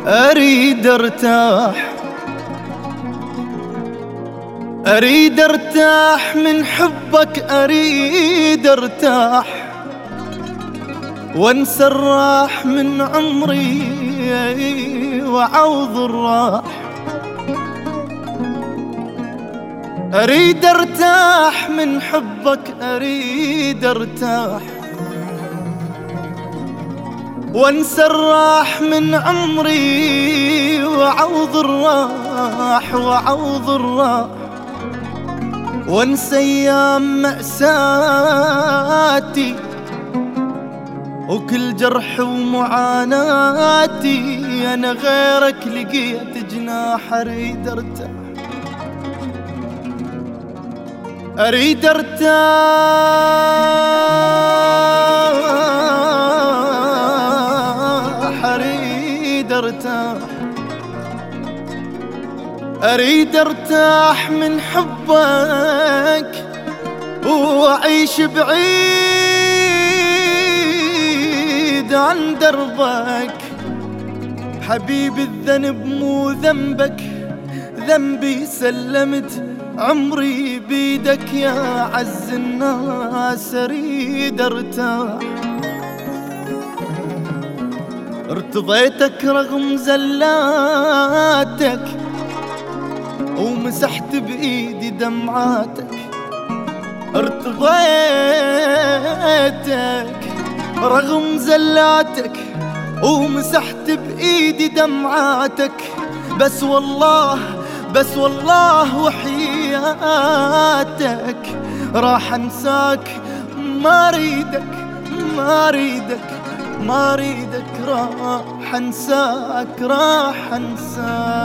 أريد ارتاح، أريد ارتاح من حبك، أريد ارتاح وانسى الراح من عمري وعوض الراح. أريد ارتاح من حبك، أريد ارتاح وانسى الراح من عمري وعوض الراح وعوض الراح. وانسى ايام مأساتي وكل جرح ومعاناتي، انا غيرك لقيت جناح. اريد ارتاح، اريد ارتاح، اريد ارتاح، اريد ارتاح من حبك واعيش بعيد عن دربك. حبيبي الذنب مو ذنبك، ذنبي سلمت عمري بيدك يا عز الناس. اريد ارتاح، ارتضيتك رغم زلاتك ومسحت بإيدي دمعاتك. ارتضيتك رغم زلاتك ومسحت بإيدي دمعاتك. بس والله بس والله وحياتك راح انساك. ما اريدك ما اريدك ما اريدك، راح انساك راح انساك.